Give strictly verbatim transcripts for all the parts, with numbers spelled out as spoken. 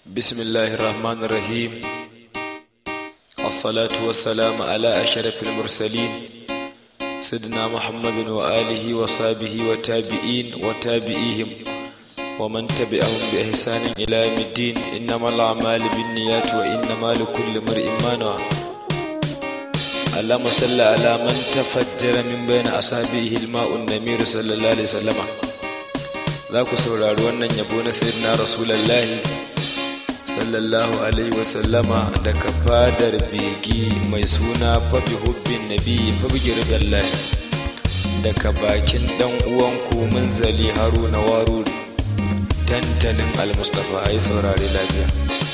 بسم الله الرحمن الرحيم. الصلاة والسلام على أشرف المرسلين سيدنا محمد وآله وصحبه وتابعين وتابعيهم ومن تبعهم بإحسان إلى يوم الدين. إنما الأعمال بالنيات وإنما لكل امرئ ما نوى. اللهم صل على من تفجر من بين أصحابه الماء النمير صلى الله عليه وسلم. ذاك saurari wannan yabo na sayyidina rasulullahi sallallahu alaihi wasallama daga fadar begi mai suna fabi hubbin nabi fabi girdallahi daga bakin dan uwanku munzali haruna waruri tantalin al-mustafa. Ai saurari lafiya.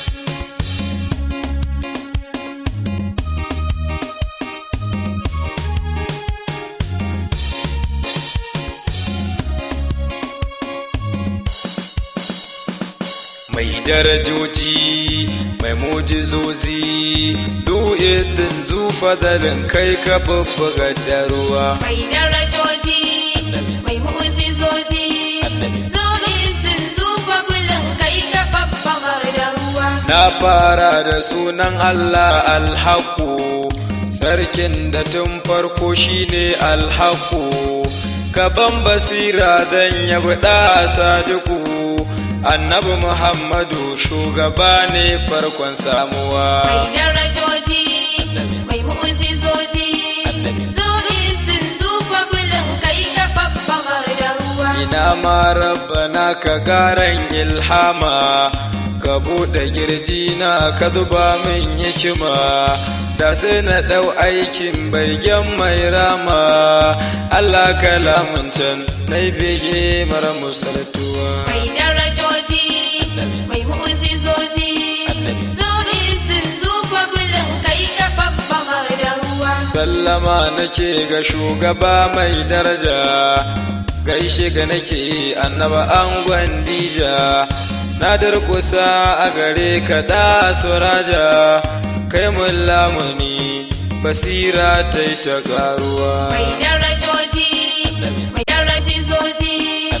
mai darajoji mai mujizozi du'idin zu fadalin kai ka babbaga da ruwa. mai darajoji mai mujizozi du'idin zu fadalin kai ka babbaga da ruwa. Na fara da sunan Allah alhaku, sarkin da tun farko shine alhaku, kaban basira dan yabi da sadiku. Annabi Muhammadu shugaba ne farkon samuwa. Mai darajoji, mai mu'ujizoji, zu'izin zufa bulin kai ga babban da ruwa. Ina ma rabbana ka garan ilhama, ka buɗe girjina ka zuba min hikima, da sai na ɗau aikin baigen mai rama. Allah kalamun can na bege mara musaltuwa. Mai darajoji, mai mu'ujizoji, zu'izin zufa bulin kai ga babban da ruwa. Sallama nake ga shugaba mai daraja, gaishe ga nake annaba angon dija, na durkusa a gare ka da suraja, kai mun lamuni basira ta yi ta karuwa. Mai darajoji, mai darajizoji,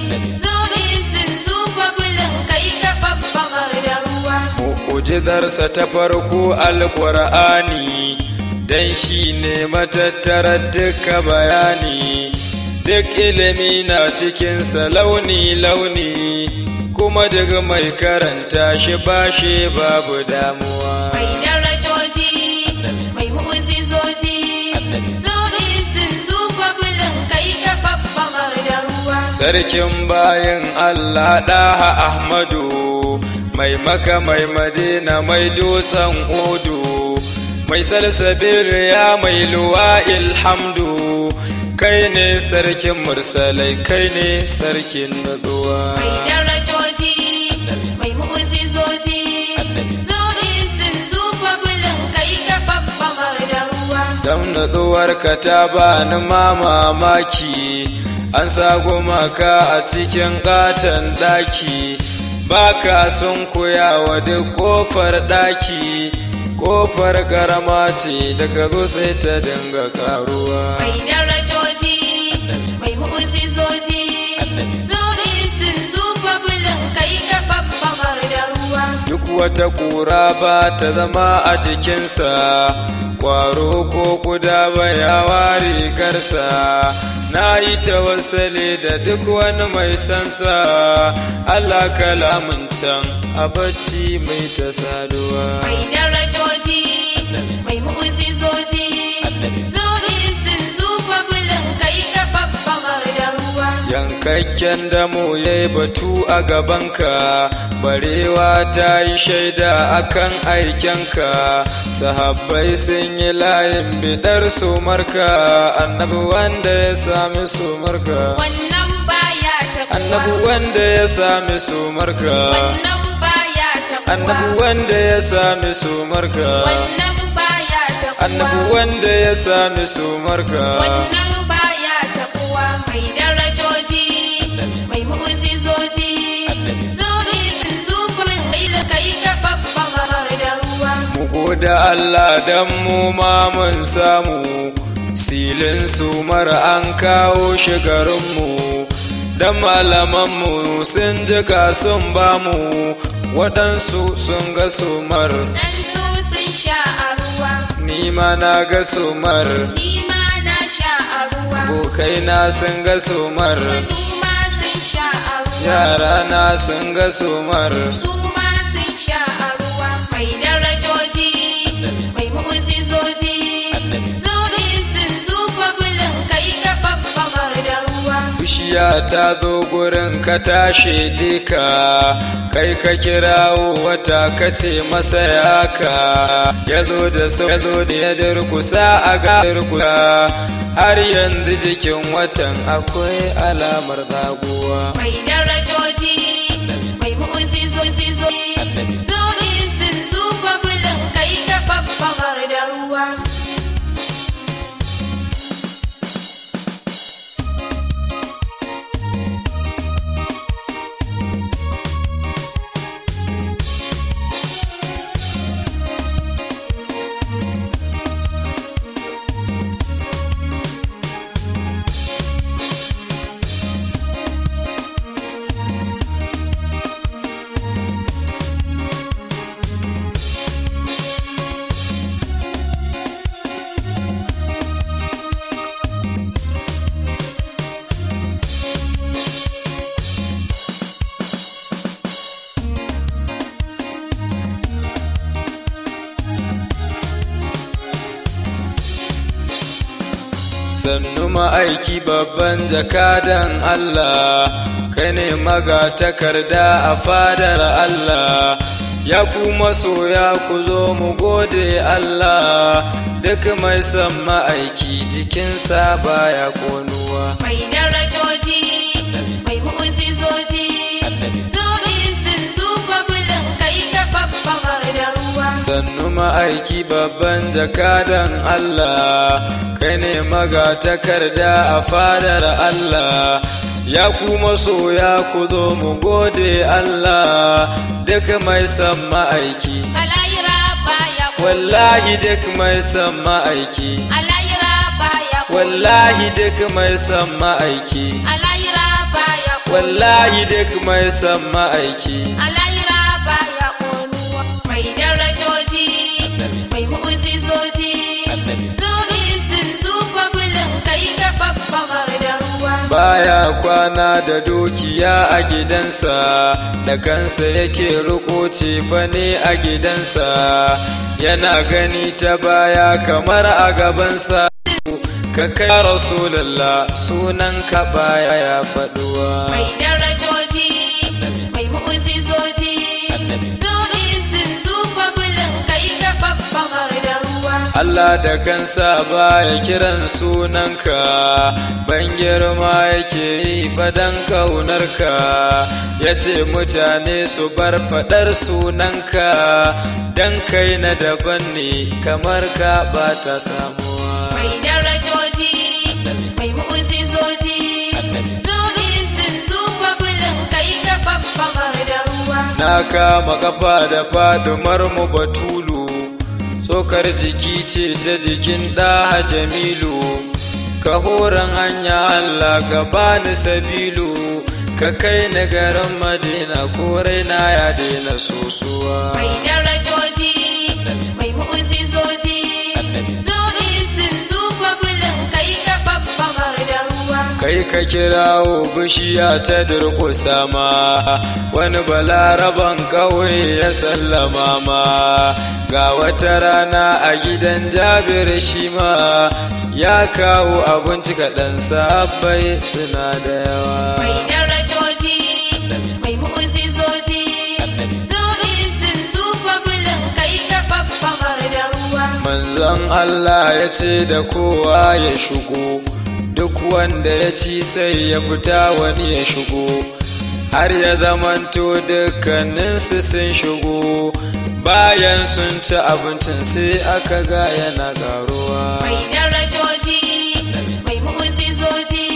zu'izin zufa bulin kai ga babban da ruwa. Mu'ujidarsa ta farko alƙur'ani, dan shi ne matattarar duka bayani, duk ilimi na cikinsa launi-launi, kuma daga mai karanta shi ba shi babu damuwa. Mai darajoji, mai mu'ujizoji, zu'izin zufa bulin kai ga babban da ruwa. Sarkin bayan Allah ɗaha Ahmadu, mai maka mai madina mai dutsen odu, mai salsabir ya mai luwa ilhamdu, kai ne sarkin mursalai kai ne sarkin naduwa. Mai darajoji, mai mu'ujizoji, zu'izin zufa bulin kai ga babban da ruwa. Dan naduwarka ta bani mamaki, an sa gumaka a cikin katon daki, baka sun koyawa duk kofar daki, kofar karama ce daga zo sai ta dinga karuwa. Mai darajoji, mai mu'ujizoji, zu'izin zufa bulin kai ga babban da ruwa. Duk wata kura ba ta zama a jikinsa, kwaro ko kuda baya ware garsa, na yi tawassali da duk wani mai sansa. Allah kalamun can a bacci mai ta saduwa. Mai darajoji, mai mu'ujizoji, zu'izin zufa bulin kai ga babban da ruwa. Yankakken damo ya yi batu a gabanka, barewa ta yi shaida akan aikenka, sahabbai sun yi layin bidar sumarka, annabi wanda ya sami sumarka. Wannan baya taɓuwa. Annabi wanda ya sami sumarka. Wannan baya taɓuwa. Annabi wanda ya sami sumarka. Wannan baya taɓuwa. Annabi wanda ya sami sumarka. Wannan baya taɓuwa. Mai darajoji, mai mu'ujizoji, zu'izin zufa bulin kai ga babban da ruwa. Mu goda Allah dan mu ma mun samu, silin sumar an kawo shi garinmu, dan malamanmu sun jika sun bamu, waɗansu sun ga sumar dan su sun sha a ruwa ni ma na ga sumar ni ma na sha a ruwa abokaina sun ga sumar su ma sun sha a ruwa yara na sun ga sumar su ma sun sha a ruwa mai darajoji mai mu'ujizoji zurizin zufa bulin kai ga babbar da ruwa bishiya ta zo gurin ka tashe dika kai ka kirawo wata ka ce masa yaka ya zo da sau ya zo da ya durkusa a ga durkusa har yanzu jikin watan akwai alamar zaguwa mai darajoji mai mu'ujizoji zurizin zufa bulin kai ga babbar da ruwa sannu ma'aiki babban jakadan Allah kai ne magatakarda a fadar Allah ya ku masoya ku zo mu gode Allah duk mai son ma'aiki jikinsa baya konuwa mai darajoji mai mu'ujizoji zurizin zufa bulin kai ga babbar da ruwa sannu ma'aiki babban jakadan Allah kai ne magatakarda a fadar Allah ya ku masoya ku zo mu gode Allah duk mai son ma'aiki alayira baya wallahi duk mai son ma'aiki alayira baya wallahi duk mai son ma'aiki alayira baya wallahi duk mai son ma'aiki alayira baya konuwa mai darajoji mai mu'ujizoji zurizin zufa bulin kai ga babbar da ruwa baya kwana da dukiya a gidansa da kansa yake riko cefane a gidansa yana gani ta baya kamar a gabansa ka kai rasulullah sunan ka baya ya faduwa mai darajoji mai mu'ujizoji zurizin zufa bulin kai ga babbar da ruwa Allah da kansa baya kiran sunanka ban girma yake yi fadan kaunarka ya ce mutane su bar fadar sunanka dan kai na daban ne kamar ka ba ta samuwa mai darajoji mai mu'ujizoji zurizin zufa bulin kai ga babbar da ruwa na kama kafa da fadumar mu batulu tsokar jiki ce ta jikin ɗa jamilu ka horon hanya Allah ka bani sabilu ka kai na garin madina korai na ya daina sosuwa mai darajoji mai mu'ujizoji zurizin zufa bulin kai ga babbar da ruwa kai ka kirawo bishiya ta durƙusa ma wani balaraban ƙauye ya sallama ma ga wata rana a gidan jabir shi ma ya kawo abinci kaɗan sabbai suna da yawa mai darajoji mai mu'ujizoji zurizin zufa bulin kai ga babbar da ruwa manzon Allah ya ce da kowa ya shigo duk wanda ya ci sai ya fita wani ya shigo har ya zamanto dukkaninsu sun shigo bayan sun ci abincin sai aka ga yana karuwa mai darajoji mai mu'ujizoji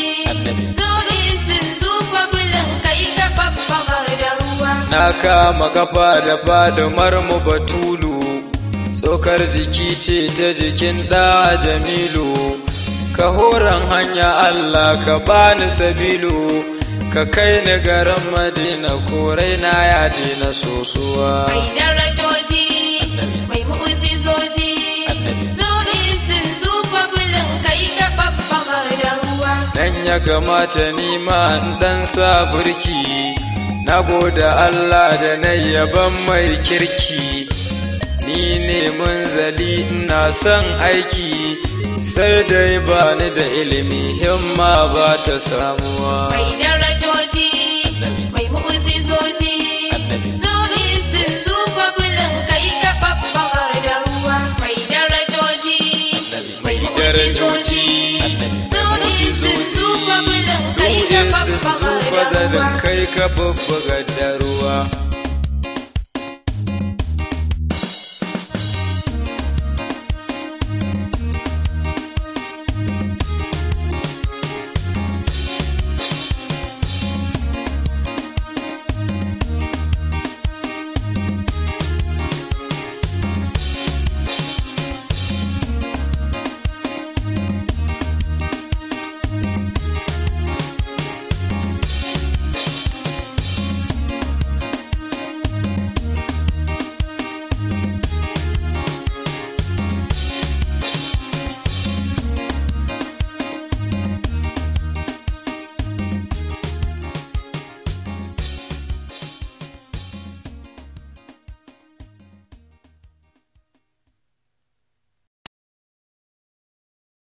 zurizin zufa bulin kai ga babbar da ruwa na kama kafa da fadumar mu batulu tsokar jiki ce ta jikin ɗa jamilu ka horon hanya Allah ka bani sabilu ka kai ni garin Madina korai na ya dina sosuwa. Mai darajoji, mai mu'ujizoji, zuɗin zufa bulin kai ga babbar da ruwa. Dan ya kamata ni ma in dan sa burki, na gode Allah da na yaban mai kirki. Ni ne munzali ina son aiki, sai dai ba ni da ilimi himma ba ta samuwa. Mai darajoji, mai mu'ujizoji, zuɗin zufa bulin kai ga babbar da ruwa. Mai darajoji, mai mu'ujizoji, zuɗin zufa bulin kai ga babbar da ruwa. kai ka babbaga da ruwa.